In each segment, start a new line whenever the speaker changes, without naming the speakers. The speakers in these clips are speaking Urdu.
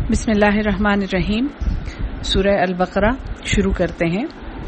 بسم اللہ الرحمن الرحیم. سورہ البقرہ شروع کرتے ہیں.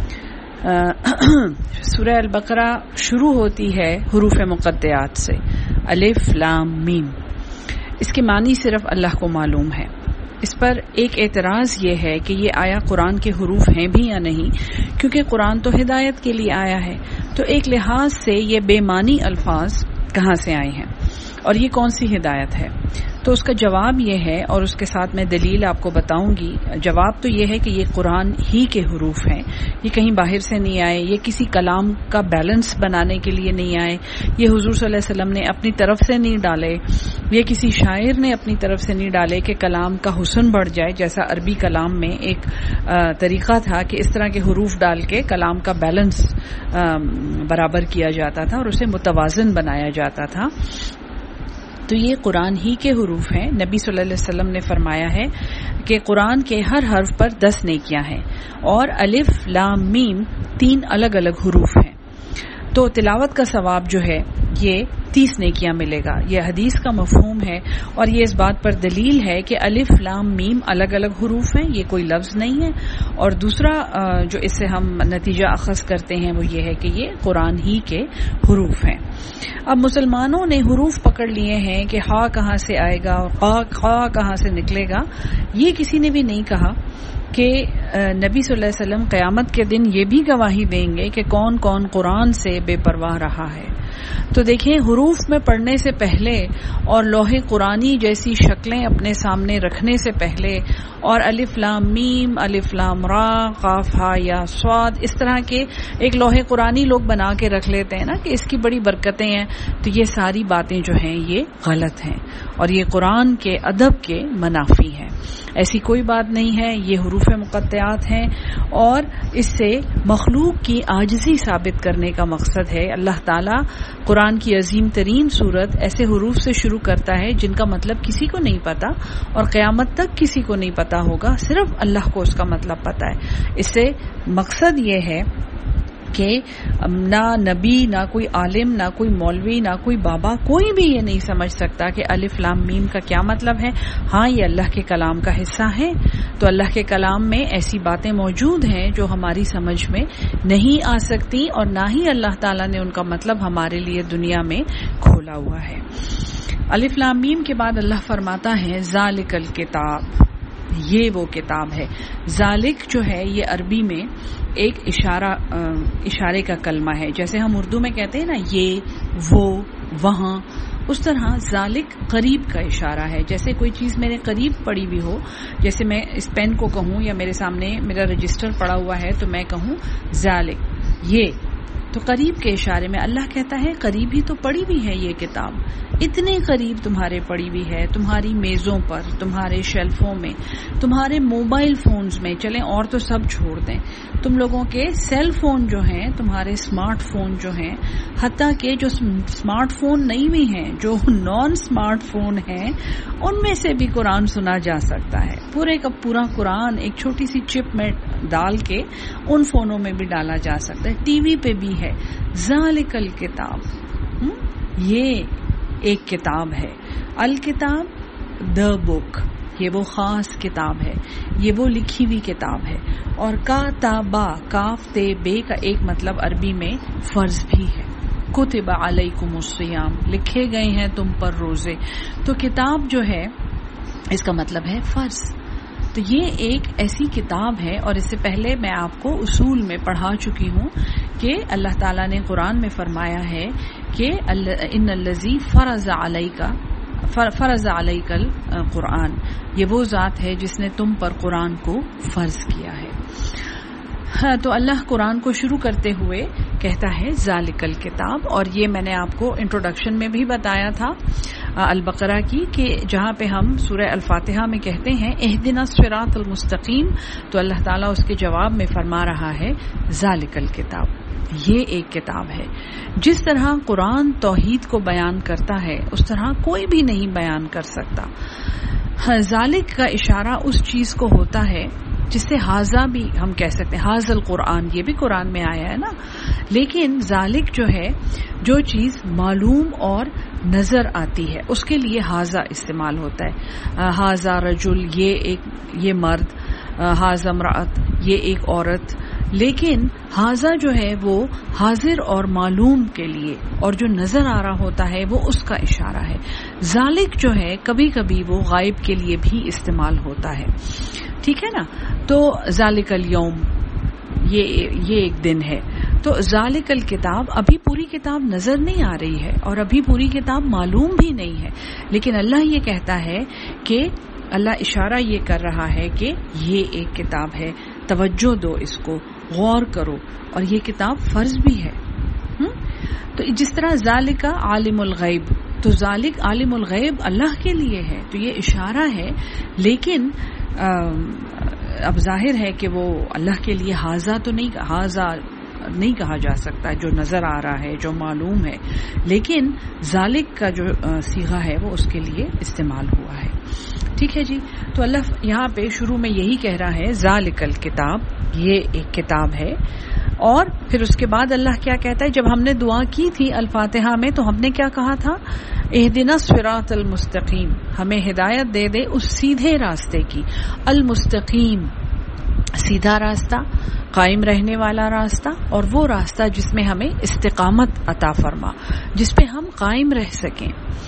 سورہ البقرہ شروع ہوتی ہے حروف مقطعات سے، الف لام میم. اس کے معنی صرف اللہ کو معلوم ہے. اس پر ایک اعتراض یہ ہے کہ یہ آیا قرآن کے حروف ہیں بھی یا نہیں، کیونکہ قرآن تو ہدایت کے لیے آیا ہے، تو ایک لحاظ سے یہ بے معنی الفاظ کہاں سے آئے ہیں اور یہ کون سی ہدایت ہے. تو اس کا جواب یہ ہے، اور اس کے ساتھ میں دلیل آپ کو بتاؤں گی. جواب تو یہ ہے کہ یہ قرآن ہی کے حروف ہیں، یہ کہیں باہر سے نہیں آئے، یہ کسی کلام کا بیلنس بنانے کے لیے نہیں آئے، یہ حضور صلی اللہ علیہ وسلم نے اپنی طرف سے نہیں ڈالے، یہ کسی شاعر نے اپنی طرف سے نہیں ڈالے کہ کلام کا حسن بڑھ جائے. جیسا عربی کلام میں ایک طریقہ تھا کہ اس طرح کے حروف ڈال کے کلام کا بیلنس برابر کیا جاتا تھا اور اسے متوازن بنایا جاتا تھا. تو یہ قرآن ہی کے حروف ہیں. نبی صلی اللہ علیہ وسلم نے فرمایا ہے کہ قرآن کے ہر حرف پر 10 نیکیاں ہیں اور الف لام میم 3 الگ الگ حروف ہیں. تو تلاوت کا ثواب جو ہے یہ 30 نیکیاں ملے گا. یہ حدیث کا مفہوم ہے اور یہ اس بات پر دلیل ہے کہ الف لام میم الگ الگ حروف ہیں، یہ کوئی لفظ نہیں ہے. اور دوسرا جو اس سے ہم نتیجہ اخذ کرتے ہیں وہ یہ ہے کہ یہ قرآن ہی کے حروف ہیں. اب مسلمانوں نے حروف پکڑ لیے ہیں کہ ہا کہاں سے آئے گا اور خا کہاں سے نکلے گا. یہ کسی نے بھی نہیں کہا کہ نبی صلی اللہ علیہ وسلم قیامت کے دن یہ بھی گواہی دیں گے کہ کون کون قرآن سے بے پرواہ رہا ہے. تو دیکھیں، حروف میں پڑھنے سے پہلے اور لوح قرآنی جیسی شکلیں اپنے سامنے رکھنے سے پہلے اور الف لام میم، الف لام را، قاف ہا یا صاد، اس طرح کے ایک لوح قرآنی لوگ بنا کے رکھ لیتے ہیں نا کہ اس کی بڑی برکتیں ہیں. تو یہ ساری باتیں جو ہیں یہ غلط ہیں اور یہ قرآن کے ادب کے منافی ہیں. ایسی کوئی بات نہیں ہے. یہ حروف مقطعات ہیں اور اس سے مخلوق کی عاجزی ثابت کرنے کا مقصد ہے. اللہ تعالیٰ قرآن کی عظیم ترین سورت ایسے حروف سے شروع کرتا ہے جن کا مطلب کسی کو نہیں پتا اور قیامت تک کسی کو نہیں پتا ہوگا، صرف اللہ کو اس کا مطلب پتا ہے. اس سے مقصد یہ ہے کہ نہ نبی، نہ کوئی عالم، نہ کوئی مولوی، نہ کوئی بابا، کوئی بھی یہ نہیں سمجھ سکتا کہ الف لام میم کا کیا مطلب ہے. ہاں، یہ اللہ کے کلام کا حصہ ہے. تو اللہ کے کلام میں ایسی باتیں موجود ہیں جو ہماری سمجھ میں نہیں آ سکتی اور نہ ہی اللہ تعالیٰ نے ان کا مطلب ہمارے لیے دنیا میں کھولا ہوا ہے. الف لام میم کے بعد اللہ فرماتا ہے ذالک الکتاب، یہ وہ کتاب ہے. ذالک جو ہے یہ عربی میں ایک اشارے کا کلمہ ہے. جیسے ہم اردو میں کہتے ہیں نا یہ، وہ، وہاں، اس طرح ذالک قریب کا اشارہ ہے. جیسے کوئی چیز میرے قریب پڑی ہوئی ہو، جیسے میں اس پین کو کہوں یا میرے سامنے میرا رجسٹر پڑا ہوا ہے تو میں کہوں ذالک، یہ. تو قریب کے اشارے میں اللہ کہتا ہے قریب ہی تو پڑی ہوئی ہے یہ کتاب، اتنے قریب تمہارے پڑی ہوئی ہے، تمہاری میزوں پر، تمہارے شیلفوں میں، تمہارے موبائل فونز میں. چلیں اور تو سب چھوڑ دیں، تم لوگوں کے سیل فون جو ہیں، تمہارے اسمارٹ فون جو ہیں، حتیٰ کہ جو اسمارٹ فون نہیں بھی ہیں، جو نان اسمارٹ فون ہیں، ان میں سے بھی قرآن سنا جا سکتا ہے. پورے کا پورا قرآن ایک چھوٹی سی چپ میں ڈال کے ان فونوں میں بھی ڈالا جا سکتا ہے. ٹی وی پہ بھی ہے. ذالک الکتاب، یہ ایک کتاب ہے. الکتاب دا بک، یہ وہ خاص کتاب ہے، یہ وہ لکھی ہوئی کتاب ہے. اور کاتبا، کاف تے بے کا ایک مطلب عربی میں فرض بھی ہے. کتب علیکم الصیام، لکھے گئے ہیں تم پر روزے. تو کتاب جو ہے اس کا مطلب ہے فرض. تو یہ ایک ایسی کتاب ہے. اور اس سے پہلے میں آپ کو اصول میں پڑھا چکی ہوں کہ اللہ تعالیٰ نے قرآن میں فرمایا ہے کہ ان الذی فرض علیک القرآن، یہ وہ ذات ہے جس نے تم پر قرآن کو فرض کیا ہے. تو اللہ قرآن کو شروع کرتے ہوئے کہتا ہے ذالک الکتاب. اور یہ میں نے آپ کو انٹروڈکشن میں بھی بتایا تھا البقرہ کی کہ جہاں پہ ہم سورہ الفاتحہ میں کہتے ہیں اہدنا الصراط المستقیم، تو اللہ تعالیٰ اس کے جواب میں فرما رہا ہے ذالک الکتاب، یہ ایک کتاب ہے. جس طرح قرآن توحید کو بیان کرتا ہے اس طرح کوئی بھی نہیں بیان کر سکتا. ذالک کا اشارہ اس چیز کو ہوتا ہے جس سے حاضہ بھی ہم کہہ سکتے ہیں، حاضل قرآن، یہ بھی قرآن میں آیا ہے نا. لیکن ذالک جو ہے، جو چیز معلوم اور نظر آتی ہے اس کے لیے حاذا استعمال ہوتا ہے. حاذا رجل یہ مرد، حاذا امرأت یہ ایک عورت. لیکن حاذا جو ہے وہ حاضر اور معلوم کے لیے، اور جو نظر آ رہا ہوتا ہے وہ اس کا اشارہ ہے. ذالک جو ہے کبھی کبھی وہ غائب کے لیے بھی استعمال ہوتا ہے. ٹھیک ہے نا. تو ذالک الیوم یہ ایک دن ہے. تو ذالک الکتاب، ابھی پوری کتاب نظر نہیں آ رہی ہے اور ابھی پوری کتاب معلوم بھی نہیں ہے، لیکن اللہ یہ کہتا ہے کہ اللہ اشارہ یہ کر رہا ہے کہ یہ ایک کتاب ہے، توجہ دو اس کو، غور کرو، اور یہ کتاب فرض بھی ہے. تو جس طرح ذالک عالم الغیب، تو ذالک عالم الغیب اللہ کے لیے ہے، تو یہ اشارہ ہے. لیکن اب ظاہر ہے کہ وہ اللہ کے لیے حاذا تو نہیں کہا جا سکتا، جو نظر آ رہا ہے، جو معلوم ہے. لیکن ذالک کا جو صیغہ ہے وہ اس کے لیے استعمال ہوا ہے. ٹھیک ہے جی. تو اللہ یہاں پہ شروع میں یہی کہہ رہا ہے ذالک الکتاب، یہ ایک کتاب ہے. اور پھر اس کے بعد اللہ کیا کہتا ہے؟ جب ہم نے دعا کی تھی الفاتحہ میں تو ہم نے کیا کہا تھا؟ اہدنا الصراط المستقیم، ہمیں ہدایت دے دے اس سیدھے راستے کی. المستقیم، سیدھا راستہ، قائم رہنے والا راستہ، اور وہ راستہ جس میں ہمیں استقامت عطا فرما، جس پہ ہم قائم رہ سکیں.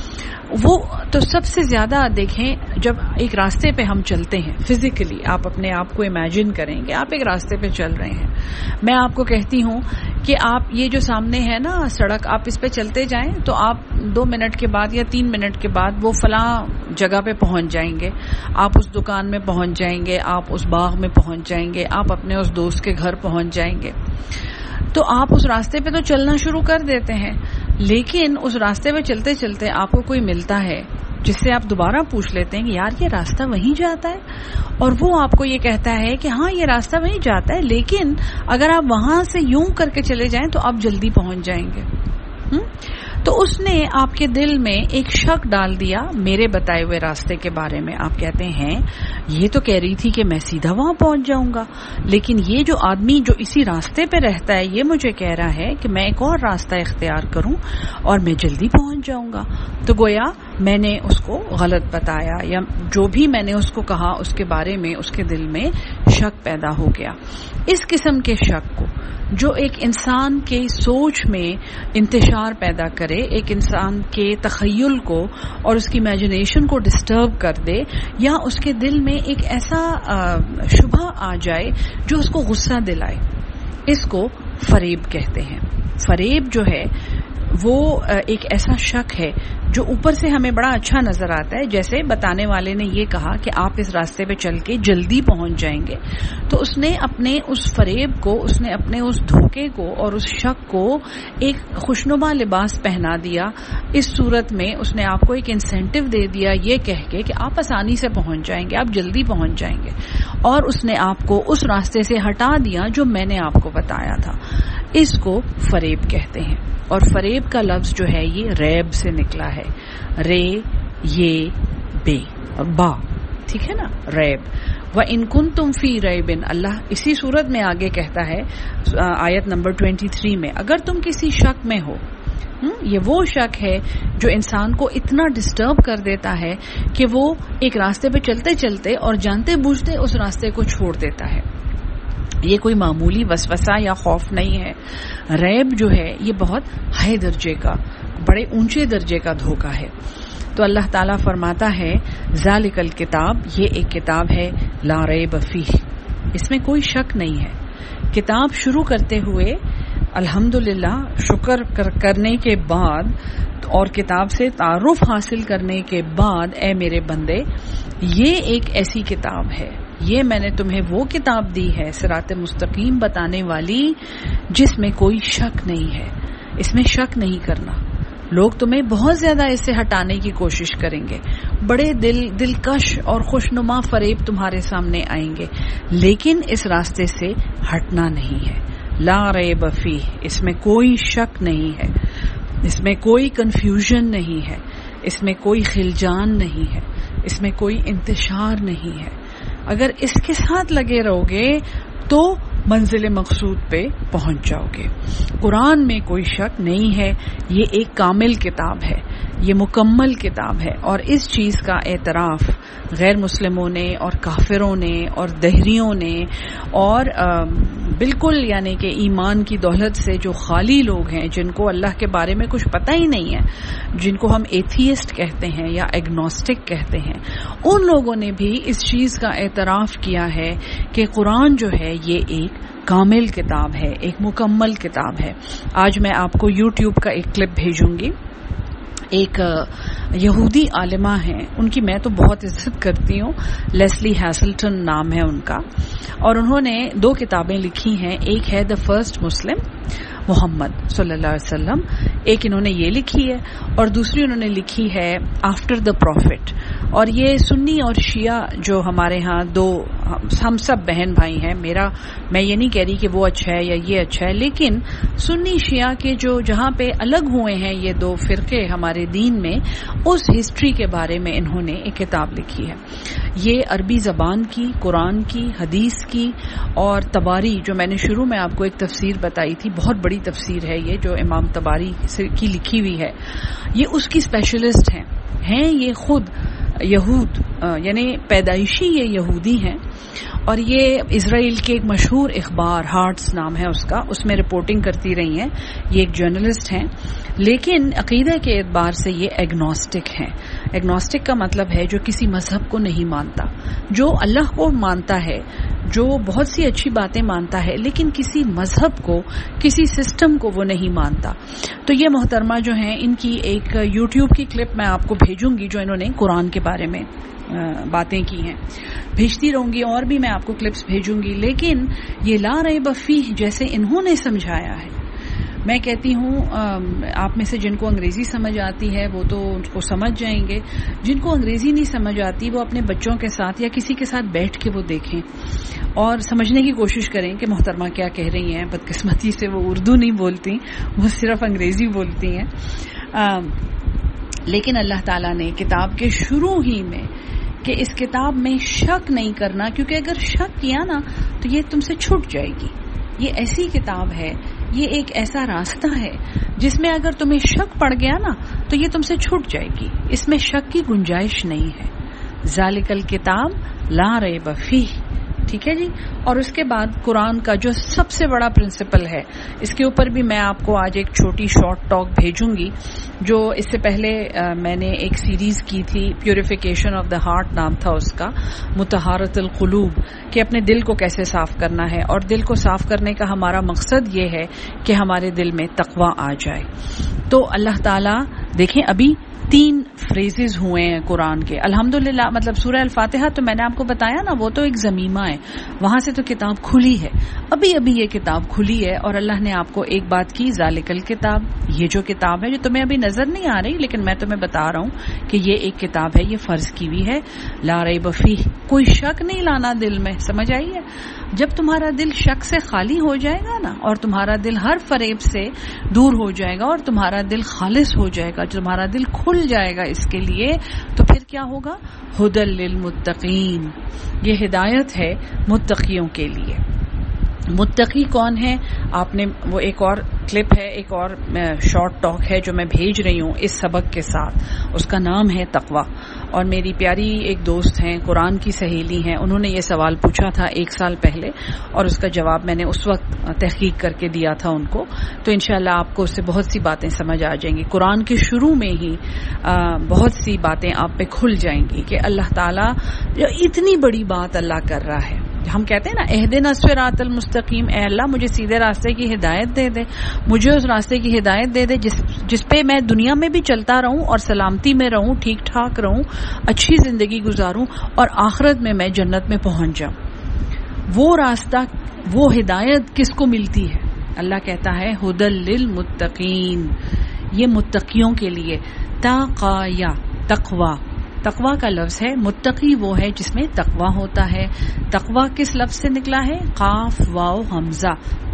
وہ تو سب سے زیادہ دیکھیں، جب ایک راستے پہ ہم چلتے ہیں فزیکلی، آپ اپنے آپ کو امیجن کریں کہ آپ ایک راستے پہ چل رہے ہیں. میں آپ کو کہتی ہوں کہ آپ یہ جو سامنے ہے نا سڑک، آپ اس پہ چلتے جائیں تو آپ 2 منٹ کے بعد یا 3 منٹ کے بعد وہ فلاں جگہ پہ پہنچ جائیں گے. آپ اس دکان میں پہنچ جائیں گے، آپ اس باغ میں پہنچ جائیں گے، آپ اپنے اس دوست کے گھر پہنچ جائیں گے. تو آپ اس راستے پہ تو چلنا شروع کر دیتے ہیں، لیکن اس راستے پہ چلتے چلتے آپ کو کوئی ملتا ہے جس سے آپ دوبارہ پوچھ لیتے ہیں کہ یار یہ راستہ وہیں جاتا ہے، اور وہ آپ کو یہ کہتا ہے کہ ہاں یہ راستہ وہیں جاتا ہے، لیکن اگر آپ وہاں سے یوں کر کے چلے جائیں تو آپ جلدی پہنچ جائیں گے. تو اس نے آپ کے دل میں ایک شک ڈال دیا میرے بتائے ہوئے راستے کے بارے میں. آپ کہتے ہیں یہ تو کہہ رہی تھی کہ میں سیدھا وہاں پہنچ جاؤں گا، لیکن یہ جو آدمی جو اسی راستے پہ رہتا ہے یہ مجھے کہہ رہا ہے کہ میں ایک اور راستہ اختیار کروں اور میں جلدی پہنچ جاؤں گا. تو گویا میں نے اس کو غلط بتایا، یا جو بھی میں نے اس کو کہا اس کے بارے میں اس کے دل میں شک پیدا ہو گیا. اس قسم کے شک کو جو ایک انسان کے سوچ میں انتشار پیدا کرے، ایک انسان کے تخیل کو اور اس کی امیجنیشن کو ڈسٹرب کر دے، یا اس کے دل میں ایک ایسا شبہ آ جائے جو اس کو غصہ دلائے، اس کو فریب کہتے ہیں. فریب جو ہے وہ ایک ایسا شک ہے جو اوپر سے ہمیں بڑا اچھا نظر آتا ہے، جیسے بتانے والے نے یہ کہا کہ آپ اس راستے پہ چل کے جلدی پہنچ جائیں گے، تو اس نے اپنے اس فریب کو، اس نے اپنے اس دھوکے کو اور اس شک کو ایک خوشنما لباس پہنا دیا. اس صورت میں اس نے آپ کو ایک انسینٹیو دے دیا یہ کہہ کے کہ آپ آسانی سے پہنچ جائیں گے، آپ جلدی پہنچ جائیں گے، اور اس نے آپ کو اس راستے سے ہٹا دیا جو میں نے آپ کو بتایا تھا. اس کو فریب کہتے ہیں. اور فریب کا لفظ جو ہے یہ ریب سے نکلا ہے، رے یہ بے اور با، ٹھیک ہے نا، ریب. وَإِن كُنتُمْ فِي رَيْبٍ، اللہ اسی صورت میں آگے کہتا ہے آیت نمبر 23 میں، اگر تم کسی شک میں ہو. یہ وہ شک ہے جو انسان کو اتنا ڈسٹرب کر دیتا ہے کہ وہ ایک راستے پہ چلتے چلتے اور جانتے بوجھتے اس راستے کو چھوڑ دیتا ہے. یہ کوئی معمولی وسوسہ یا خوف نہیں ہے. ریب جو ہے یہ بہت ہائی درجے کا، بڑے اونچے درجے کا دھوکہ ہے. تو اللہ تعالیٰ فرماتا ہے ذالک الکتاب، یہ ایک کتاب ہے لا ریب فیہ، اس میں کوئی شک نہیں ہے. کتاب شروع کرتے ہوئے الحمدللہ شکر کرنے کے بعد اور کتاب سے تعارف حاصل کرنے کے بعد، اے میرے بندے یہ ایک ایسی کتاب ہے، یہ میں نے تمہیں وہ کتاب دی ہے صراط مستقیم بتانے والی جس میں کوئی شک نہیں ہے. اس میں شک نہیں کرنا. لوگ تمہیں بہت زیادہ اس سے ہٹانے کی کوشش کریں گے، بڑے دلکش اور خوشنما فریب تمہارے سامنے آئیں گے، لیکن اس راستے سے ہٹنا نہیں ہے. لا ریب فیہ، اس میں کوئی شک نہیں ہے، اس میں کوئی کنفیوژن نہیں ہے، اس میں کوئی خلجان نہیں ہے، اس میں کوئی انتشار نہیں ہے. اگر اس کے ساتھ لگے رہو گے تو منزل مقصود پہ پہنچ جاؤ گے۔ قرآن میں کوئی شک نہیں ہے، یہ ایک کامل کتاب ہے، یہ مکمل کتاب ہے، اور اس چیز کا اعتراف غیر مسلموں نے اور کافروں نے اور دہریوں نے اور بالکل یعنی کہ ایمان کی دولت سے جو خالی لوگ ہیں، جن کو اللہ کے بارے میں کچھ پتہ ہی نہیں ہے، جن کو ہم ایتھیسٹ کہتے ہیں یا ایگنوسٹک کہتے ہیں، ان لوگوں نے بھی اس چیز کا اعتراف کیا ہے کہ قرآن جو ہے یہ ایک کامل کتاب ہے، ایک مکمل کتاب ہے۔ آج میں آپ کو یوٹیوب کا ایک کلپ بھیجوں گی۔ ایک یہودی عالمہ ہیں، ان کی میں تو بہت عزت کرتی ہوں، لیسلی ہیسلٹن نام ہے ان کا، اور انہوں نے 2 کتابیں لکھی ہیں۔ ایک ہے دا فرسٹ مسلم، محمد صلی اللہ علیہ وسلم، ایک انہوں نے یہ لکھی ہے، اور دوسری انہوں نے لکھی ہے آفٹر دا پروفٹ۔ اور یہ سنی اور شیعہ جو ہمارے ہاں ہم سب بہن بھائی ہیں، میں یہ نہیں کہہ رہی کہ وہ اچھا ہے یا یہ اچھا ہے، لیکن سنی شیعہ کے جو جہاں پہ الگ ہوئے ہیں یہ 2 فرقے ہمارے دین میں، اس ہسٹری کے بارے میں انہوں نے ایک کتاب لکھی ہے۔ یہ عربی زبان کی، قرآن کی، حدیث کی، اور تباری جو میں نے شروع میں آپ کو ایک تفسیر بتائی تھی، بہت بڑی تفسیر ہے یہ جو امام تباری کی لکھی ہوئی ہے، یہ اس کی اسپیشلسٹ ہیں یہ خود یہود یعنی پیدائشی یہ یہودی ہیں، اور یہ اسرائیل کے ایک مشہور اخبار ہارٹس نام ہے اس میں رپورٹنگ کرتی رہی ہیں۔ یہ ایک جرنلسٹ ہیں، لیکن عقیدہ کے اعتبار سے یہ ایگنوسٹک ہیں۔ ایگنوسٹک کا مطلب ہے جو کسی مذہب کو نہیں مانتا، جو اللہ کو مانتا ہے، جو بہت سی اچھی باتیں مانتا ہے، لیکن کسی مذہب کو، کسی سسٹم کو وہ نہیں مانتا۔ تو یہ محترمہ جو ہیں، ان کی ایک یوٹیوب کی کلپ میں آپ کو بھیجوں گی جو انہوں نے قرآن کے بارے میں باتیں کی ہیں، بھیجتی رہوں گی، اور بھی میں آپ کو کلپس بھیجوں گی۔ لیکن یہ لا ریب فیہ جیسے انہوں نے سمجھایا ہے، میں کہتی ہوں آپ میں سے جن کو انگریزی سمجھ آتی ہے وہ تو ان کو سمجھ جائیں گے، جن کو انگریزی نہیں سمجھ آتی وہ اپنے بچوں کے ساتھ یا کسی کے ساتھ بیٹھ کے وہ دیکھیں اور سمجھنے کی کوشش کریں کہ محترمہ کیا کہہ رہی ہیں۔ بدقسمتی سے وہ اردو نہیں بولتی، وہ صرف انگریزی بولتی ہیں، لیکن اللہ تعالیٰ نے کتاب کے شروع ہی میں کہ اس کتاب میں شک نہیں کرنا، کیونکہ اگر شک کیا نا تو یہ تم سے چھوٹ جائے گی۔ یہ ایسی کتاب ہے، یہ ایک ایسا راستہ ہے جس میں اگر تمہیں شک پڑ گیا نا تو یہ تم سے چھوٹ جائے گی، اس میں شک کی گنجائش نہیں ہے۔ ذالک الکتاب لا ریب فیہ، ٹھیک ہے جی۔ اور اس کے بعد قرآن کا جو سب سے بڑا پرنسپل ہے، اس کے اوپر بھی میں آپ کو آج ایک چھوٹی شارٹ ٹاک بھیجوں گی، جو اس سے پہلے میں نے ایک سیریز کی تھی، پیوریفیکیشن آف دا ہارٹ نام تھا اس کا، مطہرۃ القلوب، کہ اپنے دل کو کیسے صاف کرنا ہے، اور دل کو صاف کرنے کا ہمارا مقصد یہ ہے کہ ہمارے دل میں تقویٰ آ جائے۔ تو اللہ تعالیٰ دیکھیں، ابھی 3 فریزز ہوئے ہیں قرآن کے، الحمدللہ، مطلب سورہ الفاتحہ تو میں نے آپ کو بتایا نا، وہ تو ایک زمیمہ ہے، وہاں سے تو کتاب کھلی ہے، ابھی یہ کتاب کھلی ہے، اور اللہ نے آپ کو ایک بات کی، ذالک الکتاب، یہ جو کتاب ہے جو تمہیں ابھی نظر نہیں آ رہی لیکن میں تمہیں بتا رہا ہوں کہ یہ ایک کتاب ہے، یہ فرض کی ہوئی ہے، لا ریب فیہ، کوئی شک نہیں لانا دل میں، سمجھ آئی ہے؟ جب تمہارا دل شک سے خالی ہو جائے گا نا، اور تمہارا دل ہر فریب سے دور ہو جائے گا، اور تمہارا دل خالص ہو جائے گا، تمہارا دل کھل جائے گا اس کے لیے، تو پھر کیا ہوگا؟ ھدی للمتقین، یہ ہدایت ہے متقیوں کے لیے۔ متقی کون ہے؟ آپ نے وہ ایک اور کلپ ہے، ایک اور شارٹ ٹاک ہے جو میں بھیج رہی ہوں اس سبق کے ساتھ، اس کا نام ہے تقویٰ۔ اور میری پیاری ایک دوست ہیں، قرآن کی سہیلی ہیں، انہوں نے یہ سوال پوچھا تھا 1 سال پہلے، اور اس کا جواب میں نے اس وقت تحقیق کر کے دیا تھا ان کو، تو انشاءاللہ آپ کو اس سے بہت سی باتیں سمجھ آ جائیں گی۔ قرآن کے شروع میں ہی بہت سی باتیں آپ پہ کھل جائیں گی کہ اللہ تعالیٰ جو اتنی بڑی بات اللہ کر رہا ہے۔ ہم کہتے ہیں نا، اہدنا الصراط المستقیم، اے اللہ مجھے سیدھے راستے کی ہدایت دے دے، مجھے اس راستے کی ہدایت دے دے جس پہ میں دنیا میں بھی چلتا رہوں اور سلامتی میں رہوں، ٹھیک ٹھاک رہوں، اچھی زندگی گزاروں، اور آخرت میں جنت میں پہنچ جاؤں۔ وہ راستہ، وہ ہدایت کس کو ملتی ہے؟ اللہ کہتا ہے ھدی للمتقین، یہ متقیوں کے لیے۔ تقیا، تقویٰ، تقویٰ کا لفظ ہے، متقی وہ ہے جس میں تقویٰ ہوتا ہے۔ تقویٰ کس لفظ سے نکلا ہے؟ قاف واو حمزہ،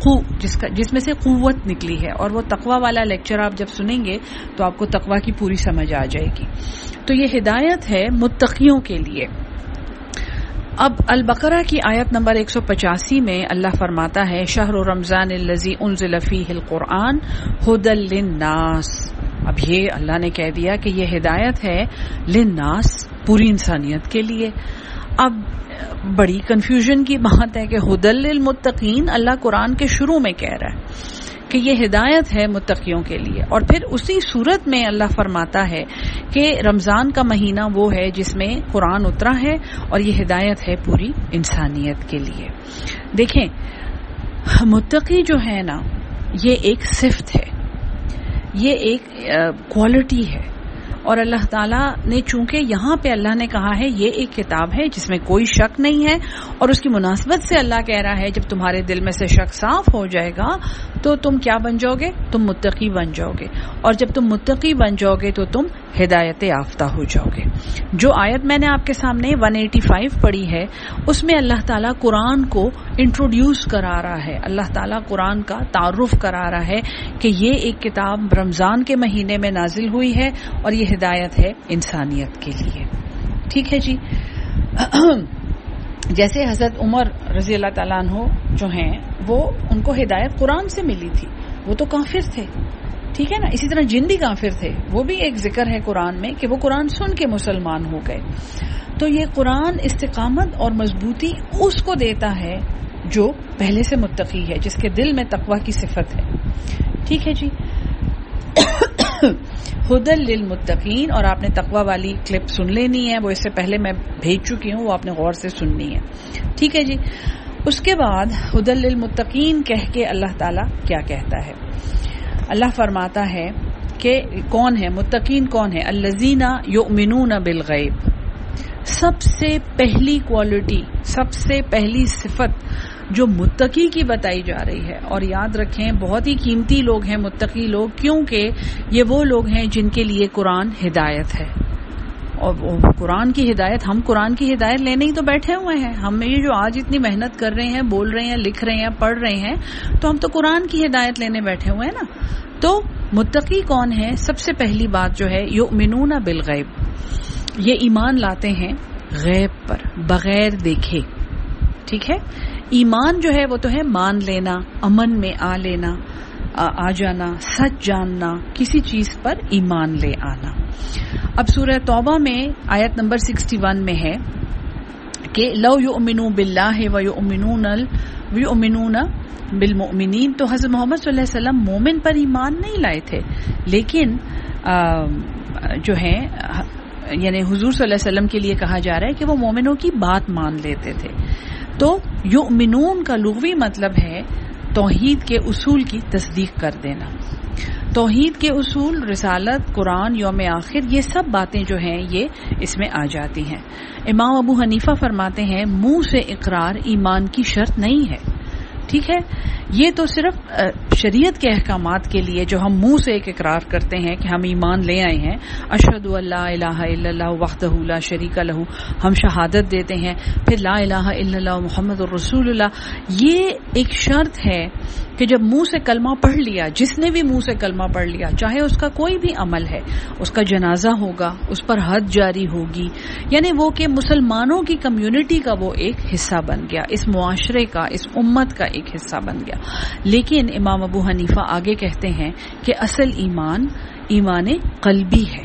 جس میں سے قوت نکلی ہے، اور وہ تقویٰ والا لیکچر آپ جب سنیں گے تو آپ کو تقویٰ کی پوری سمجھ آ جائے گی۔ تو یہ ہدایت ہے متقیوں کے لیے۔ اب البقرہ کی آیت نمبر 185 میں اللہ فرماتا ہے شہر رمضان الذی انزل فیہ القرآن ھدی للناس. اب یہ اللہ نے کہہ دیا کہ یہ ہدایت ہے للناس، پوری انسانیت کے لیے. اب بڑی کنفیوژن کی بات ہے کہ ھدی للمتقین اللہ قرآن کے شروع میں کہہ رہا ہے کہ یہ ہدایت ہے متقیوں کے لیے، اور پھر اسی صورت میں اللہ فرماتا ہے کہ رمضان کا مہینہ وہ ہے جس میں قرآن اترا ہے اور یہ ہدایت ہے پوری انسانیت کے لیے. دیکھیں، متقی جو ہے نا، یہ ایک صفت ہے، یہ ایک کوالٹی ہے، اور اللہ تعالیٰ نے چونکہ یہاں پہ اللہ نے کہا ہے یہ ایک کتاب ہے جس میں کوئی شک نہیں ہے، اور اس کی مناسبت سے اللہ کہہ رہا ہے جب تمہارے دل میں سے شک صاف ہو جائے گا تو تم کیا بن جاؤ گے؟ تم متقی بن جاؤ گے، اور جب تم متقی بن جاؤ گے تو تم ہدایت یافتہ ہو جاؤ گے. جو آیت میں نے آپ کے سامنے 185 پڑھی ہے، اس میں اللہ تعالیٰ قرآن کو انٹروڈیوس کرا رہا ہے، اللہ تعالیٰ قرآن کا تعارف کرا رہا ہے کہ یہ ایک کتاب رمضان کے مہینے میں نازل ہوئی ہے اور یہ ہدایت ہے انسانیت کے لیے. ٹھیک ہے جی. جیسے حضرت عمر رضی اللہ تعالیٰ عنہ جو ہیں وہ ان کو ہدایت قرآن سے ملی تھی، وہ تو کافر تھے، ٹھیک ہے نا. اسی طرح جن بھی کافر تھے، وہ بھی ایک ذکر ہے قرآن میں کہ وہ قرآن سن کے مسلمان ہو گئے. تو یہ قرآن استقامت اور مضبوطی اس کو دیتا ہے جو پہلے سے متقی ہے، جس کے دل میں تقوی کی صفت ہے. ٹھیک ہے جی. ھدی للمتقین، اور آپ نے تقوی والی کلپ سن لینی ہے، وہ اس سے پہلے میں بھیج چکی ہوں، وہ آپ نے غور سے سننی ہے. ٹھیک ہے جی. اس کے بعد ھدی للمتقین کہہ کے اللہ تعالیٰ کیا کہتا ہے؟ اللہ فرماتا ہے کہ کون ہے متقین؟ کون ہے؟ الذین یؤمنون بالغیب. سب سے پہلی کوالٹی، سب سے پہلی صفت جو متقی کی بتائی جا رہی ہے. اور یاد رکھیں بہت ہی قیمتی لوگ ہیں متقی لوگ، کیونکہ یہ وہ لوگ ہیں جن کے لیے قرآن ہدایت ہے. اور قرآن کی ہدایت، ہم قرآن کی ہدایت لینے ہی تو بیٹھے ہوئے ہیں. ہم یہ جو آج اتنی محنت کر رہے ہیں، بول رہے ہیں، لکھ رہے ہیں، پڑھ رہے ہیں، تو ہم تو قرآن کی ہدایت لینے بیٹھے ہوئے ہیں نا. تو متقی کون ہے؟ سب سے پہلی بات جو ہے یؤمنون بالغیب، یہ ایمان لاتے ہیں غیب پر، بغیر دیکھے. ٹھیک ہے. ایمان جو ہے وہ تو ہے مان لینا، امن میں آ لینا، آ جانا، سچ جاننا، کسی چیز پر ایمان لے آنا. اب سورہ توبہ میں آیت نمبر 61 میں ہے کہ لو یؤمنوا باللہ ویؤمنون بالمؤمنین. تو حضرت محمد صلی اللہ علیہ وسلم مومن پر ایمان نہیں لائے تھے، لیکن جو ہے یعنی حضور صلی اللہ علیہ وسلم کے لیے کہا جا رہا ہے کہ وہ مومنوں کی بات مان لیتے تھے. تو یؤمنون کا لغوی مطلب ہے توحید کے اصول کی تصدیق کر دینا. توحید کے اصول، رسالت، قرآن، یوم آخر، یہ سب باتیں جو ہیں یہ اس میں آ جاتی ہیں. امام ابو حنیفہ فرماتے ہیں منہ سے اقرار ایمان کی شرط نہیں ہے. ٹھیک ہے. یہ تو صرف شریعت کے احکامات کے لیے جو ہم منہ سے ایک اقرار کرتے ہیں کہ ہم ایمان لے آئے ہیں، اشہد ان لا الہ الا اللہ وحدہ لا شریک لہ، ہم شہادت دیتے ہیں، پھر لا الہ الا اللہ محمد الرسول اللہ. یہ ایک شرط ہے کہ جب منہ سے کلمہ پڑھ لیا، جس نے بھی منہ سے کلمہ پڑھ لیا، چاہے اس کا کوئی بھی عمل ہے، اس کا جنازہ ہوگا، اس پر حد جاری ہوگی، یعنی وہ کہ مسلمانوں کی کمیونٹی کا وہ ایک حصہ بن گیا، اس معاشرے کا، اس امت کا ایک حصہ بن گیا. لیکن امام ابو حنیفہ آگے کہتے ہیں کہ اصل ایمان ایمان قلبی ہے،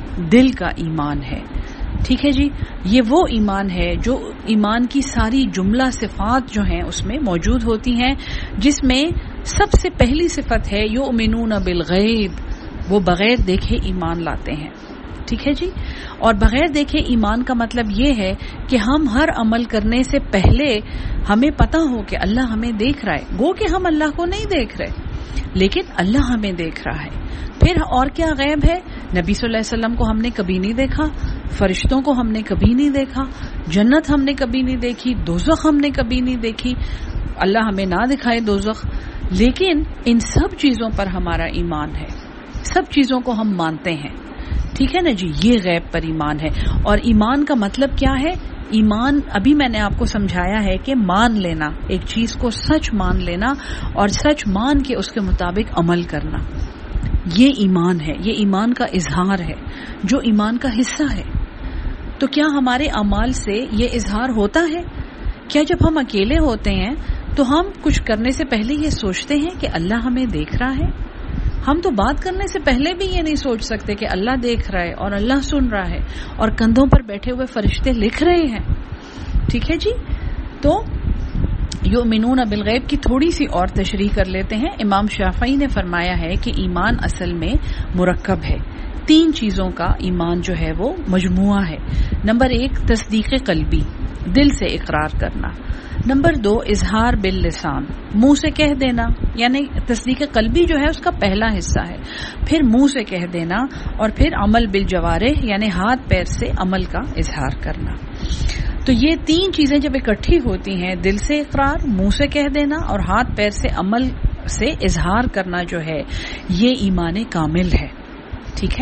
دل کا ایمان ہے. ٹھیک ہے جی. یہ وہ ایمان ہے جو ایمان کی ساری جملہ صفات جو ہیں اس میں موجود ہوتی ہیں، جس میں سب سے پہلی صفت ہے یؤمنون بالغیب، وہ بغیر دیکھے ایمان لاتے ہیں. ٹھیک ہے جی. اور بغیر دیکھے ایمان کا مطلب یہ ہے کہ ہم ہر عمل کرنے سے پہلے ہمیں پتہ ہو کہ اللہ ہمیں دیکھ رہا ہے. گو کہ ہم اللہ کو نہیں دیکھ رہے، لیکن اللہ ہمیں دیکھ رہا ہے. پھر اور کیا غیب ہے؟ نبی صلی اللہ علیہ وسلم کو ہم نے کبھی نہیں دیکھا، فرشتوں کو ہم نے کبھی نہیں دیکھا، جنت ہم نے کبھی نہیں دیکھی، دوزخ ہم نے کبھی نہیں دیکھی، اللہ ہمیں نہ دکھائے دوزخ. لیکن ان سب چیزوں پر ہمارا ایمان ہے، سب چیزوں کو ہم مانتے ہیں. ٹھیک ہے نا جی. یہ غیب پر ایمان ہے. اور ایمان کا مطلب کیا ہے؟ ایمان ابھی میں نے آپ کو سمجھایا ہے کہ مان لینا، ایک چیز کو سچ مان لینا اور سچ مان کے اس کے مطابق عمل کرنا، یہ ایمان ہے. یہ ایمان کا اظہار ہے جو ایمان کا حصہ ہے. تو کیا ہمارے اعمال سے یہ اظہار ہوتا ہے؟ کیا جب ہم اکیلے ہوتے ہیں تو ہم کچھ کرنے سے پہلے یہ سوچتے ہیں کہ اللہ ہمیں دیکھ رہا ہے؟ ہم تو بات کرنے سے پہلے بھی یہ نہیں سوچ سکتے کہ اللہ دیکھ رہا ہے اور اللہ سن رہا ہے اور کندھوں پر بیٹھے ہوئے فرشتے لکھ رہے ہیں. ٹھیک ہے جی. تو یؤمنون بالغیب کی تھوڑی سی اور تشریح کر لیتے ہیں. امام شافعی نے فرمایا ہے کہ ایمان اصل میں مرکب ہے. 3 چیزوں کا ایمان جو ہے وہ مجموعہ ہے. نمبر 1 تصدیق قلبی، دل سے اقرار کرنا. نمبر 2 اظہار باللسان، منہ سے کہہ دینا، یعنی تصدیق قلبی جو ہے اس کا پہلا حصہ ہے. پھر منہ سے کہہ دینا اور پھر عمل بالجوارح یعنی ہاتھ پیر سے عمل کا اظہار کرنا. تو یہ 3 چیزیں جب اکٹھی ہوتی ہیں، دل سے اقرار، منہ سے کہہ دینا اور ہاتھ پیر سے عمل سے اظہار کرنا جو ہے یہ ایمان کامل ہے. ٹھیک ہے.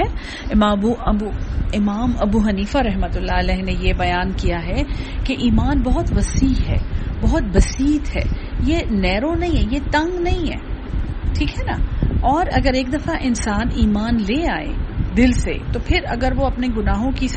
امام ابو حنیفہ رحمۃ اللہ علیہ نے یہ بیان کیا ہے کہ ایمان بہت وسیع ہے، بہت بسیط ہے، یہ نیرو نہیں ہے، یہ تنگ نہیں ہے. ٹھیک ہے نا. اور اگر ایک دفعہ انسان ایمان لے آئے دل سے تو پھر اگر وہ اپنے گناہوں کی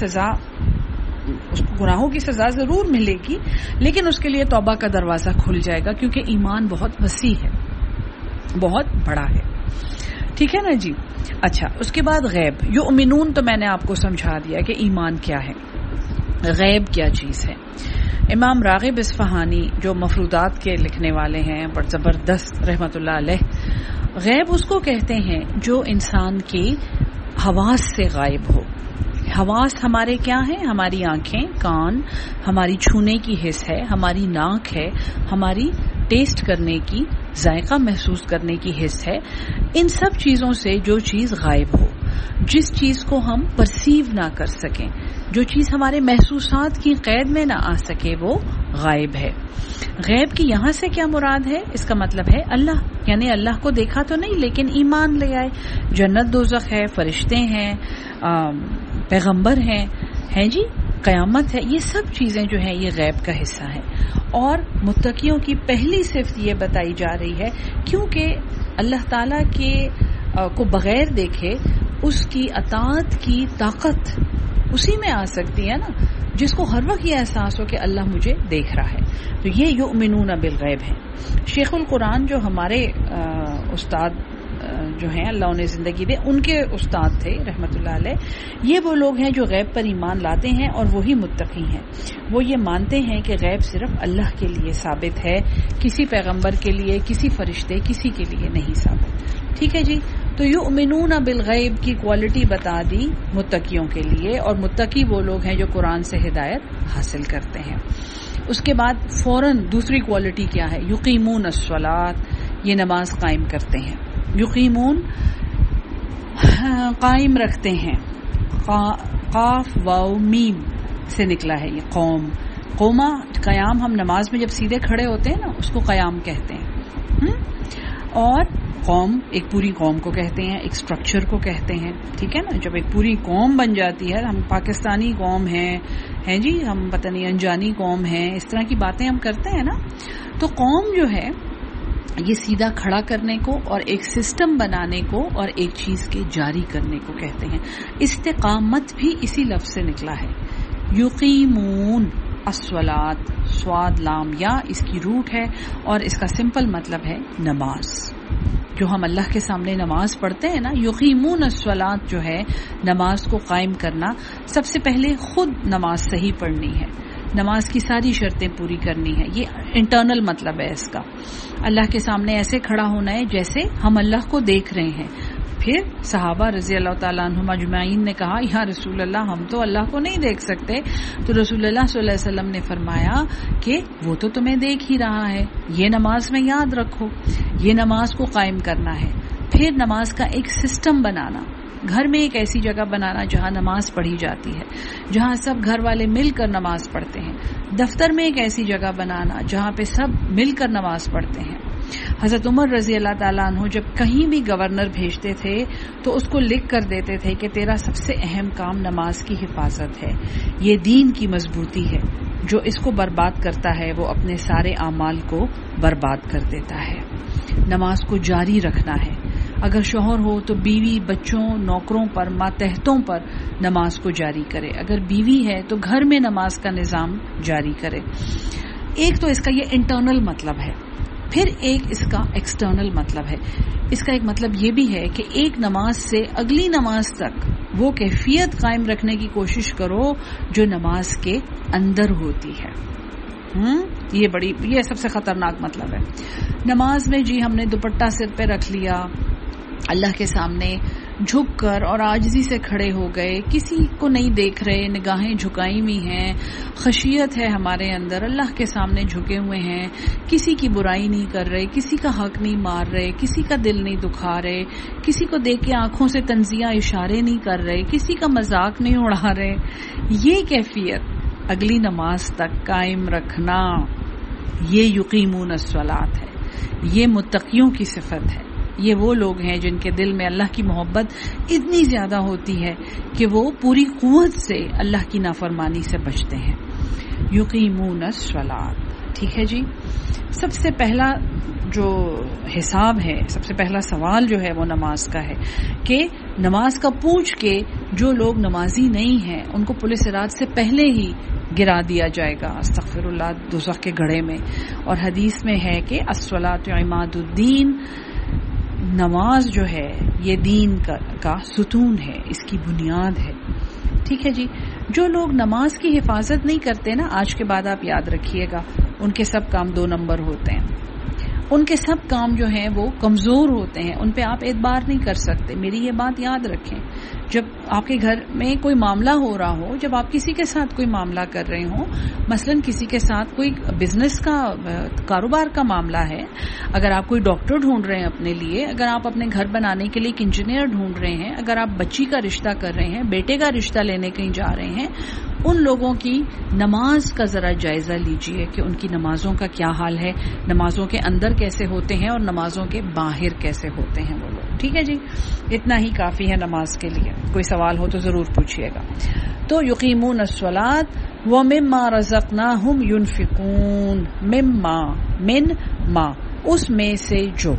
سزا ضرور ملے گی، لیکن اس کے لیے توبہ کا دروازہ کھل جائے گا کیونکہ ایمان بہت وسیع ہے، بہت بڑا ہے. ٹھیک ہے نا جی. اچھا، اس کے بعد غیب. یؤمنون تو میں نے آپ کو سمجھا دیا کہ ایمان کیا ہے، غیب کیا چیز ہے. امام راغب اصفہانی جو مفروضات کے لکھنے والے ہیں بڑا زبردست رحمت اللہ علیہ، غیب اس کو کہتے ہیں جو انسان کی حواس سے غائب ہو. حواس ہمارے کیا ہیں؟ ہماری آنکھیں، کان، ہماری چھونے کی حس ہے، ہماری ناک ہے، ہماری ٹیسٹ کرنے کی، ذائقہ محسوس کرنے کی حس ہے. ان سب چیزوں سے جو چیز غائب ہو، جس چیز کو ہم پرسیو نہ کر سکیں، جو چیز ہمارے محسوسات کی قید میں نہ آ سکے، وہ غائب ہے. غیب کی یہاں سے کیا مراد ہے؟ اس کا مطلب ہے اللہ، یعنی اللہ کو دیکھا تو نہیں لیکن ایمان لے آئے. جنت دوزخ ہے، فرشتے ہیں، پیغمبر ہیں جی، قیامت ہے، یہ سب چیزیں جو ہیں یہ غیب کا حصہ ہیں. اور متقیوں کی پہلی صفت یہ بتائی جا رہی ہے کیونکہ اللہ تعالیٰ کے کو بغیر دیکھے اس کی اطاعت کی طاقت اسی میں آ سکتی ہے نا، جس کو ہر وقت یہ احساس ہو کہ اللہ مجھے دیکھ رہا ہے. تو یہ یؤمنون بالغیب ہے. شیخ القرآن جو ہمارے استاد جو ہیں اللہ انہیں زندگی دے، ان کے استاد تھے رحمت اللہ علیہ. یہ وہ لوگ ہیں جو غیب پر ایمان لاتے ہیں اور وہی متقی ہیں. وہ یہ مانتے ہیں کہ غیب صرف اللہ کے لیے ثابت ہے، کسی پیغمبر کے لیے، کسی فرشتے، کسی کے لیے نہیں ثابت. ٹھیک ہے جی. تو یؤمنون بالغیب کی کوالٹی بتا دی متقیوں کے لیے، اور متقی وہ لوگ ہیں جو قرآن سے ہدایت حاصل کرتے ہیں. اس کے بعد فوراً دوسری کوالٹی کیا ہے؟ یقیمون الصلاۃ، یہ نماز قائم کرتے ہیں. یقیمون قائم رکھتے ہیں، قاف واو میم سے نکلا ہے یہ قوم. قوما قیام، ہم نماز میں جب سیدھے کھڑے ہوتے ہیں نا اس کو قیام کہتے ہیں. اور قوم ایک پوری قوم کو کہتے ہیں، ایک سٹرکچر کو کہتے ہیں. ٹھیک ہے نا. جب ایک پوری قوم بن جاتی ہے، ہم پاکستانی قوم ہیں جی، ہم پتہ نہیں انجانی قوم ہیں، اس طرح کی باتیں ہم کرتے ہیں نا. تو قوم جو ہے یہ سیدھا کھڑا کرنے کو اور ایک سسٹم بنانے کو اور ایک چیز کے جاری کرنے کو کہتے ہیں. استقامت بھی اسی لفظ سے نکلا ہے. یقیمون الصلاۃ، صاد لام یا اس کی روٹ ہے اور اس کا سمپل مطلب ہے نماز. جو ہم اللہ کے سامنے نماز پڑھتے ہیں نا، یقیمون الصلاۃ جو ہے نماز کو قائم کرنا. سب سے پہلے خود نماز صحیح پڑھنی ہے، نماز کی ساری شرطیں پوری کرنی ہے. یہ انٹرنل مطلب ہے اس کا. اللہ کے سامنے ایسے کھڑا ہونا ہے جیسے ہم اللہ کو دیکھ رہے ہیں. پھر صحابہ رضی اللہ تعالیٰ عنہم اجمعین نے کہا یا رسول اللہ ہم تو اللہ کو نہیں دیکھ سکتے. تو رسول اللہ صلی اللہ علیہ وسلم نے فرمایا کہ وہ تو تمہیں دیکھ ہی رہا ہے، یہ نماز میں یاد رکھو. یہ نماز کو قائم کرنا ہے. پھر نماز کا ایک سسٹم بنانا، گھر میں ایک ایسی جگہ بنانا جہاں نماز پڑھی جاتی ہے، جہاں سب گھر والے مل کر نماز پڑھتے ہیں. دفتر میں ایک ایسی جگہ بنانا جہاں پہ سب مل کر نماز پڑھتے ہیں. حضرت عمر رضی اللہ تعالیٰ عنہ جب کہیں بھی گورنر بھیجتے تھے تو اس کو لکھ کر دیتے تھے کہ تیرا سب سے اہم کام نماز کی حفاظت ہے، یہ دین کی مضبوطی ہے، جو اس کو برباد کرتا ہے وہ اپنے سارے اعمال کو برباد کر دیتا ہے. نماز کو جاری رکھنا ہے. اگر شوہر ہو تو بیوی، بچوں، نوکروں پر، ماتحتوں پر نماز کو جاری کرے. اگر بیوی ہے تو گھر میں نماز کا نظام جاری کرے. ایک تو اس کا یہ انٹرنل مطلب ہے. پھر ایک اس کا ایکسٹرنل مطلب ہے. اس کا ایک مطلب یہ بھی ہے کہ ایک نماز سے اگلی نماز تک وہ کیفیت قائم رکھنے کی کوشش کرو جو نماز کے اندر ہوتی ہے. یہ سب سے خطرناک مطلب ہے. نماز میں جی ہم نے دوپٹہ سر پہ رکھ لیا، اللہ کے سامنے جھک کر اور عاجزی سے کھڑے ہو گئے، کسی کو نہیں دیکھ رہے، نگاہیں جھکائی ہوئی ہیں، خشیت ہے ہمارے اندر، اللہ کے سامنے جھکے ہوئے ہیں، کسی کی برائی نہیں کر رہے، کسی کا حق نہیں مار رہے، کسی کا دل نہیں دکھا رہے، کسی کو دیکھ کے آنکھوں سے تنزیہ اشارے نہیں کر رہے، کسی کا مذاق نہیں اڑا رہے. یہ کیفیت اگلی نماز تک قائم رکھنا، یہ یقیمون الصلاۃ ہے. یہ متقیوں کی صفت ہے. یہ وہ لوگ ہیں جن کے دل میں اللہ کی محبت اتنی زیادہ ہوتی ہے کہ وہ پوری قوت سے اللہ کی نافرمانی سے بچتے ہیں. یقیمون الصلاۃ. ٹھیک ہے جی. سب سے پہلا جو حساب ہے، سب سے پہلا سوال جو ہے وہ نماز کا ہے کہ نماز کا پوچھ کے جو لوگ نمازی نہیں ہیں ان کو پولیس رات سے پہلے ہی گرا دیا جائے گا، استغفر اللہ، دوزخ کے گڑھے میں. اور حدیث میں ہے کہ الصلاۃ عماد الدین، نماز جو ہے یہ دین کا ستون ہے، اس کی بنیاد ہے. ٹھیک ہے جی. جو لوگ نماز کی حفاظت نہیں کرتے نا، آج کے بعد آپ یاد رکھیے گا، ان کے سب کام 2 نمبر ہوتے ہیں. ان کے سب کام جو ہیں وہ کمزور ہوتے ہیں، ان پہ آپ اعتبار نہیں کر سکتے. میری یہ بات یاد رکھیں. جب آپ کے گھر میں کوئی معاملہ ہو رہا ہو، جب آپ کسی کے ساتھ کوئی معاملہ کر رہے ہوں، مثلا کسی کے ساتھ کوئی بزنس کا، کاروبار کا معاملہ ہے، اگر آپ کوئی ڈاکٹر ڈھونڈ رہے ہیں اپنے لیے، اگر آپ اپنے گھر بنانے کے لیے ایک انجینئر ڈھونڈ رہے ہیں، اگر آپ بچی کا رشتہ کر رہے ہیں، بیٹے کا رشتہ لینے کہیں جا رہے ہیں، ان لوگوں کی نماز کا ذرا جائزہ لیجئے کہ ان کی نمازوں کا کیا حال ہے، نمازوں کے اندر کیسے ہوتے ہیں اور نمازوں کے باہر کیسے ہوتے ہیں وہ لوگ. ٹھیک ہے جی. اتنا ہی کافی ہے نماز کے لیے. کوئی سوال ہو تو ضرور پوچھیے گا. تو یقیمون الصلاۃ ومما رزقناہم ینفقون. مما، من ما، اس میں سے جو،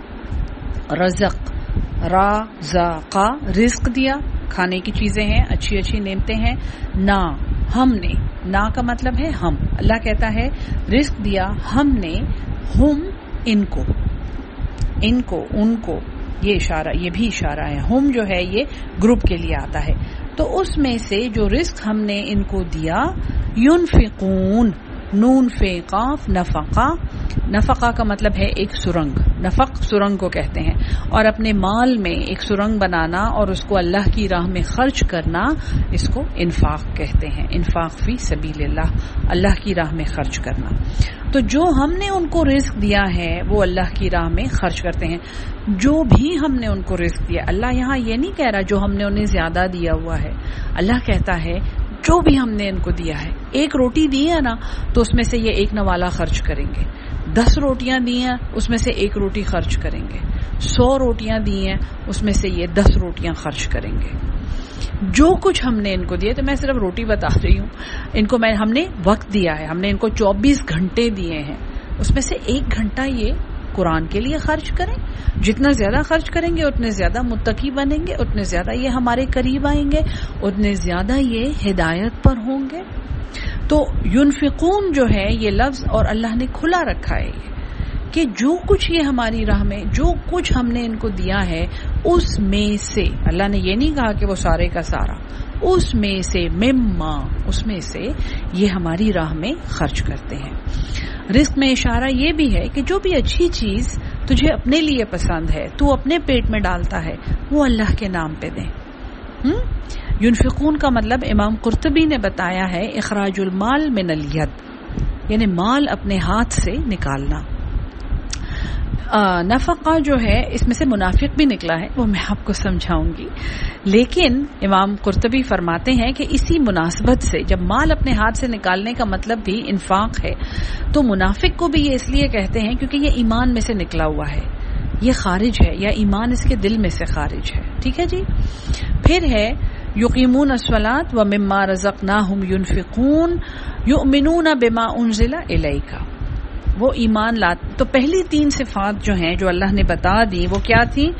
رزق، رازقا، رزق دیا، کھانے کی چیزیں ہیں، اچھی اچھی نعمتیں ہیں. نا، ہم نے، نا کا مطلب ہے ہم. اللہ کہتا ہے رزق دیا ہم نے، ہم، ان کو، ان کو، یہ اشارہ، یہ بھی اشارہ ہے. ہم جو ہے یہ گروپ کے لیے آتا ہے. تو اس میں سے جو رزق ہم نے ان کو دیا، ینفقون، نون فے قاف، نفقہ. نفقہ کا مطلب ہے ایک سرنگ. نفق سرنگ کو کہتے ہیں. اور اپنے مال میں ایک سرنگ بنانا اور اس کو اللہ کی راہ میں خرچ کرنا، اس کو انفاق کہتے ہیں. انفاق فی سبیل اللہ، اللہ کی راہ میں خرچ کرنا. تو جو ہم نے ان کو رزق دیا ہے وہ اللہ کی راہ میں خرچ کرتے ہیں. جو بھی ہم نے ان کو رزق دیا، اللہ یہاں یہ نہیں کہہ رہا جو ہم نے انہیں زیادہ دیا ہوا ہے. اللہ کہتا ہے جو بھی ہم نے ان کو دیا ہے. 1 روٹی دی ہے نا تو اس میں سے یہ 1 نوالا خرچ کریں گے. 10 روٹیاں دی ہیں اس میں سے 1 روٹی خرچ کریں گے. 100 روٹیاں دی ہیں اس میں سے یہ 10 روٹیاں خرچ کریں گے. جو کچھ ہم نے ان کو دیا، تو میں صرف روٹی بتا رہی ہوں. ان کو ہم نے وقت دیا ہے، ہم نے ان کو 24 گھنٹے دیے ہیں. اس میں سے 1 گھنٹہ یہ قرآن کے لیے خرچ کریں. جتنا زیادہ خرچ کریں گے اتنے زیادہ متقی بنیں گے، اتنے زیادہ یہ ہمارے قریب آئیں گے، اتنے زیادہ یہ ہدایت پر ہوں گے. تو ینفقون جو ہے یہ لفظ اور اللہ نے کھلا رکھا ہے کہ جو کچھ یہ ہماری راہ میں، جو کچھ ہم نے ان کو دیا ہے اس میں سے، اللہ نے یہ نہیں کہا کہ وہ سارے کا سارا، اس میں سے، مما، اس میں سے یہ ہماری راہ میں خرچ کرتے ہیں. رزق میں اشارہ یہ بھی ہے کہ جو بھی اچھی چیز تجھے اپنے لیے پسند ہے، تو اپنے پیٹ میں ڈالتا ہے، وہ اللہ کے نام پہ دیں. ینفقون کا مطلب امام قرطبی نے بتایا ہے اخراج المال من الید، یعنی مال اپنے ہاتھ سے نکالنا. نفقہ جو ہے اس میں سے منافق بھی نکلا ہے، وہ میں آپ کو سمجھاؤں گی. لیکن امام قرطبی فرماتے ہیں کہ اسی مناسبت سے جب مال اپنے ہاتھ سے نکالنے کا مطلب بھی انفاق ہے، تو منافق کو بھی یہ اس لیے کہتے ہیں کیونکہ یہ ایمان میں سے نکلا ہوا ہے، یہ خارج ہے، یا ایمان اس کے دل میں سے خارج ہے. ٹھیک ہے جی. پھر ہے یقیمون الصلاۃ ومما رزقناہم ینفقون یؤمنون بما انزل الیک. وہ ایمان لاتے. تو پہلی 3 صفات جو ہیں جو اللہ نے بتا دی وہ کیا تھی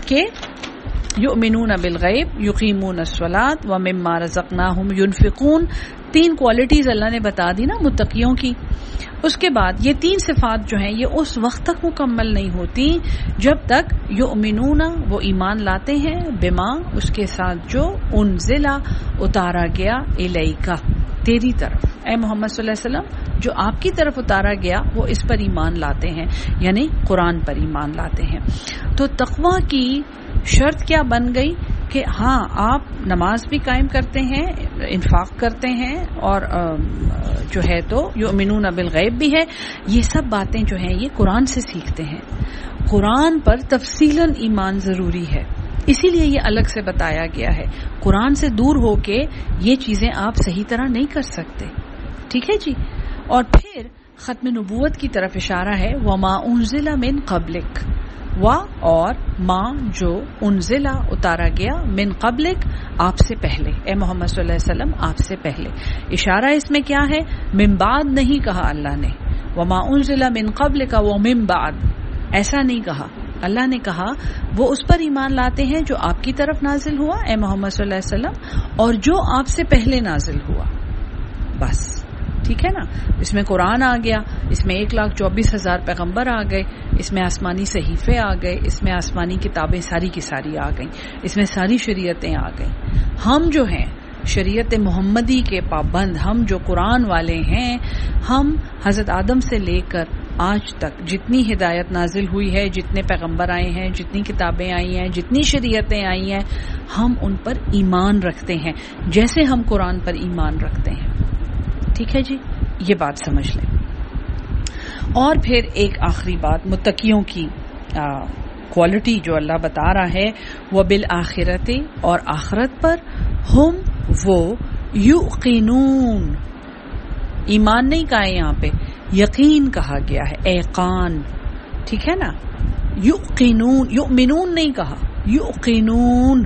کہ یؤمنون بالغیب یقیمون الصلاۃ ومما رزقناہم ینفقون. 3 کوالٹیز اللہ نے بتا دی نا متقیوں کی. اس کے بعد یہ 3 صفات جو ہیں یہ اس وقت تک مکمل نہیں ہوتی جب تک یؤمنون وہ ایمان لاتے ہیں بما اس کے ساتھ جو انزل اتارا گیا الیکا تیری طرف اے محمد صلی اللہ علیہ وسلم جو آپ کی طرف اتارا گیا وہ اس پر ایمان لاتے ہیں یعنی قرآن پر ایمان لاتے ہیں. تو تقوی کی شرط کیا بن گئی کہ ہاں آپ نماز بھی قائم کرتے ہیں انفاق کرتے ہیں اور جو ہے تو یؤمنون بالغیب بھی ہے. یہ سب باتیں جو ہیں یہ قرآن سے سیکھتے ہیں. قرآن پر تفصیلاً ایمان ضروری ہے اسی لیے یہ الگ سے بتایا گیا ہے. قرآن سے دور ہو کے یہ چیزیں آپ صحیح طرح نہیں کر سکتے. ٹھیک ہے جی. اور پھر ختم نبوت کی طرف اشارہ ہے وما انزل من قبلک اور ماں جو انزلہ اتارا گیا من قبلک آپ سے پہلے اے محمد صلی اللہ علیہ وسلم آپ سے پہلے. اشارہ اس میں کیا ہے من بعد نہیں کہا اللہ نے وما انزل من قبلک و من بعد ایسا نہیں کہا. اللہ نے کہا وہ اس پر ایمان لاتے ہیں جو آپ کی طرف نازل ہوا اے محمد صلی اللہ علیہ وسلم اور جو آپ سے پہلے نازل ہوا بس. ٹھیک ہے نا. اس میں قرآن آ گیا اس میں 1,24,000 پیغمبر آ گئے اس میں آسمانی صحیفے آ گئے اس میں آسمانی کتابیں ساری کی ساری آ گئیں اس میں ساری شریعتیں آ گئیں. ہم جو ہیں شریعت محمدی کے پابند ہم جو قرآن والے ہیں ہم حضرت آدم سے لے کر آج تک جتنی ہدایت نازل ہوئی ہے جتنے پیغمبر آئے ہیں جتنی کتابیں آئی ہیں جتنی شریعتیں آئی ہیں ہم ان پر ایمان رکھتے ہیں جیسے ہم قرآن پر ایمان رکھتے ہیں. ٹھیک ہے جی. یہ بات سمجھ لیں. اور پھر ایک آخری بات متقیوں کی کوالٹی جو اللہ بتا رہا ہے وہ بالآخرت اور آخرت پر ہم وہ یقینون ایمان نہیں کہا ہے یہاں پہ یقین کہا گیا ہے ایقان. ٹھیک ہے نا. یقینون یؤمنون نہیں کہا یقینون.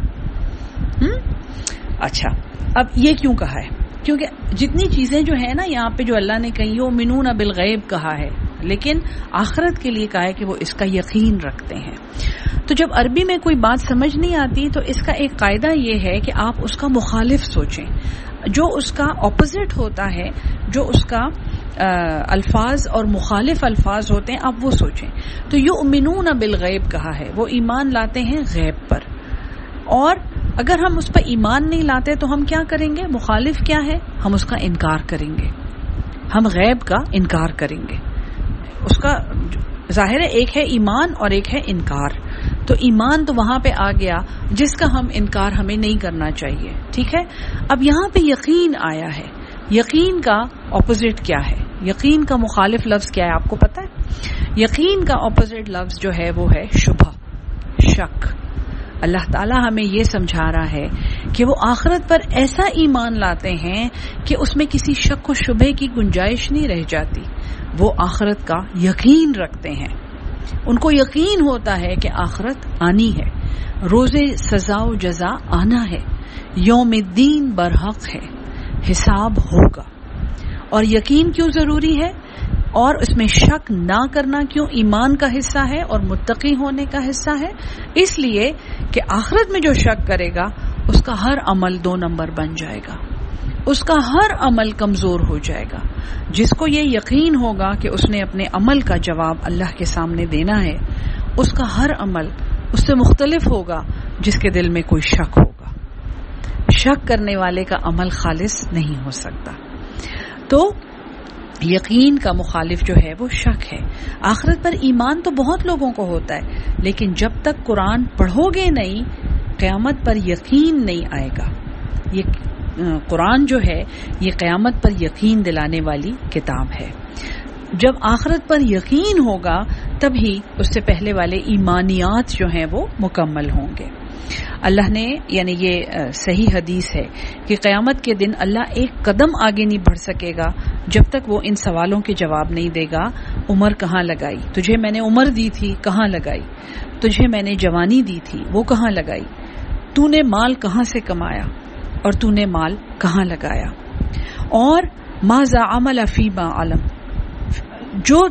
اچھا اب یہ کیوں کہا ہے کیونکہ جتنی چیزیں جو ہیں نا یہاں پہ جو اللہ نے کہی یؤمنون بالغیب کہا ہے لیکن آخرت کے لیے کہا ہے کہ وہ اس کا یقین رکھتے ہیں. تو جب عربی میں کوئی بات سمجھ نہیں آتی تو اس کا ایک قاعدہ یہ ہے کہ آپ اس کا مخالف سوچیں جو اس کا اپوزٹ ہوتا ہے جو اس کا الفاظ اور مخالف الفاظ ہوتے ہیں آپ وہ سوچیں. تو یؤمنون بالغیب کہا ہے وہ ایمان لاتے ہیں غیب پر اور اگر ہم اس پر ایمان نہیں لاتے تو ہم کیا کریں گے مخالف کیا ہے ہم اس کا انکار کریں گے ہم غیب کا انکار کریں گے. اس کا ظاہر ہے ایک ہے ایمان اور ایک ہے انکار. تو ایمان تو وہاں پہ آ گیا جس کا ہم انکار ہمیں نہیں کرنا چاہیے. ٹھیک ہے. اب یہاں پہ یقین آیا ہے. یقین کا اپوزٹ کیا ہے یقین کا مخالف لفظ کیا ہے آپ کو پتا ہے. یقین کا اپوزٹ لفظ جو ہے وہ ہے شبہ شک. اللہ تعالیٰ ہمیں یہ سمجھا رہا ہے کہ وہ آخرت پر ایسا ایمان لاتے ہیں کہ اس میں کسی شک و شبہ کی گنجائش نہیں رہ جاتی. وہ آخرت کا یقین رکھتے ہیں. ان کو یقین ہوتا ہے کہ آخرت آنی ہے روز سزا و جزا آنا ہے یوم الدین برحق ہے حساب ہوگا. اور یقین کیوں ضروری ہے اور اس میں شک نہ کرنا کیوں ایمان کا حصہ ہے اور متقی ہونے کا حصہ ہے. اس لیے کہ آخرت میں جو شک کرے گا اس کا ہر عمل 2 نمبر بن جائے گا اس کا ہر عمل کمزور ہو جائے گا. جس کو یہ یقین ہوگا کہ اس نے اپنے عمل کا جواب اللہ کے سامنے دینا ہے اس کا ہر عمل اس سے مختلف ہوگا جس کے دل میں کوئی شک ہوگا. شک کرنے والے کا عمل خالص نہیں ہو سکتا. تو یقین کا مخالف جو ہے وہ شک ہے. آخرت پر ایمان تو بہت لوگوں کو ہوتا ہے لیکن جب تک قرآن پڑھو گے نہیں قیامت پر یقین نہیں آئے گا. یہ قرآن جو ہے یہ قیامت پر یقین دلانے والی کتاب ہے. جب آخرت پر یقین ہوگا تبھی اس سے پہلے والے ایمانیات جو ہیں وہ مکمل ہوں گے. اللہ نے یعنی یہ صحیح حدیث ہے کہ قیامت کے دن اللہ ایک قدم آگے نہیں بڑھ سکے گا جب تک وہ ان سوالوں کے جواب نہیں دے گا. عمر کہاں لگائی تجھے میں نے عمر دی تھی کہاں لگائی تجھے میں نے جوانی دی تھی وہ کہاں لگائی تو نے مال کہاں سے کمایا اور تو نے مال کہاں لگایا. اور ماذا عمل فیما علم جو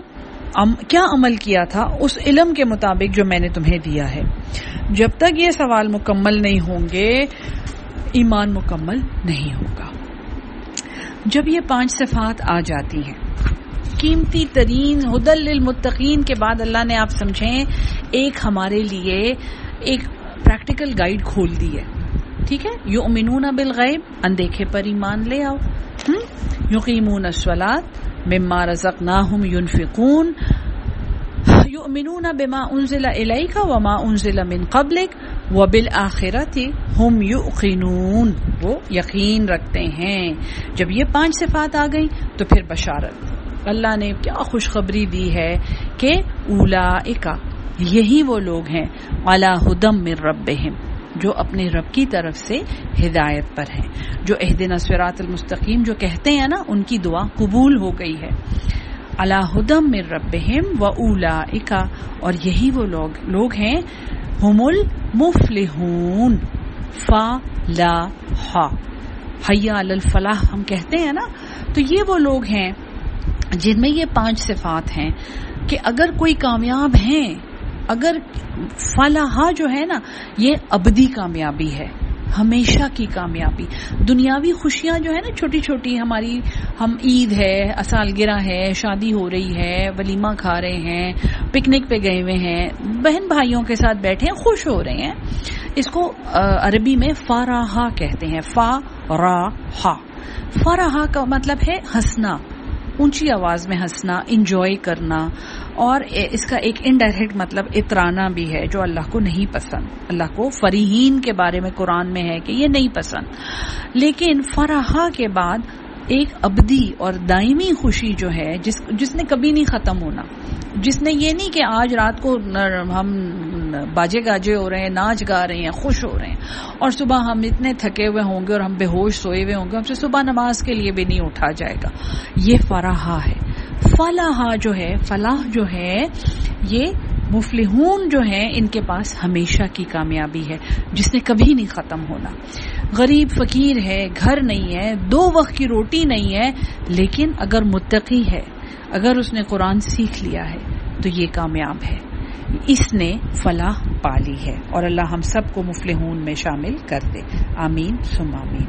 کیا عمل کیا تھا اس علم کے مطابق جو میں نے تمہیں دیا ہے. جب تک یہ سوال مکمل نہیں ہوں گے ایمان مکمل نہیں ہوگا. جب یہ 5 صفات آ جاتی ہیں، قیمتی ترین ہدی للمتقین کے بعد اللہ نے آپ سمجھیں ایک ہمارے لیے ایک پریکٹیکل گائیڈ کھول دی ہے. ٹھیک ہے، یؤمنون بالغیب، اندیکھے پر ایمان لے آؤ. یقیمون الصلاۃ مما رزقناہم ینفقون، یؤمنون بما انزل الیک وما انزل من قبلک وبالآخرۃ ہم یوقنون، وہ یقین رکھتے ہیں. جب یہ 5 صفات آ گئیں تو پھر بشارت، اللہ نے کیا خوشخبری دی ہے کہ اولئک، یہی وہ لوگ ہیں، علی ھدی من ربہم، جو اپنے رب کی طرف سے ہدایت پر ہیں. جو اہدنا الصراط المستقیم جو کہتے ہیں نا، ان کی دعا قبول ہو گئی ہے. علی ھدی من ربہم واولئک، اور یہی وہ لوگ ہیں، ہم المفلحون، فلاح، حی علی الفلاح ہم کہتے ہیں نا. تو یہ وہ لوگ ہیں جن میں یہ 5 صفات ہیں کہ اگر کوئی کامیاب ہیں، اگر فلاح جو ہے نا یہ ابدی کامیابی ہے، ہمیشہ کی کامیابی. دنیاوی خوشیاں جو ہے نا چھوٹی چھوٹی ہماری، ہم عید ہے، سالگرہ ہے، شادی ہو رہی ہے، ولیمہ کھا رہے ہیں، پکنک پہ گئے ہوئے ہیں، بہن بھائیوں کے ساتھ بیٹھے ہیں، خوش ہو رہے ہیں. اس کو عربی میں فراح کہتے ہیں. فراح کا مطلب ہے ہنسنا، اونچی آواز میں ہنسنا، انجوائے کرنا. اور اس کا ایک انڈائریکٹ مطلب اترانا بھی ہے جو اللہ کو نہیں پسند. اللہ کو فریحین کے بارے میں قرآن میں ہے کہ یہ نہیں پسند. لیکن فرح کے بعد ایک ابدی اور دائمی خوشی جو ہے جس نے کبھی نہیں ختم ہونا، جس نے یہ نہیں کہ آج رات کو ہم باجے گاجے ہو رہے ہیں، ناچ گا رہے ہیں، خوش ہو رہے ہیں، اور صبح ہم اتنے تھکے ہوئے ہوں گے اور ہم بے ہوش سوئے ہوئے ہوں گے، ہم سے صبح نماز کے لیے بھی نہیں اٹھا جائے گا. یہ فرح ہے. فلاح جو ہے یہ مفلحون جو ہیں ان کے پاس ہمیشہ کی کامیابی ہے جس نے کبھی نہیں ختم ہونا. غریب فقیر ہے، گھر نہیں ہے، 2 وقت کی روٹی نہیں ہے، لیکن اگر متقی ہے، اگر اس نے قرآن سیکھ لیا ہے تو یہ کامیاب ہے، اس نے فلاح پالی ہے. اور اللہ ہم سب کو مفلحون میں شامل کر دے. آمین ثم آمین.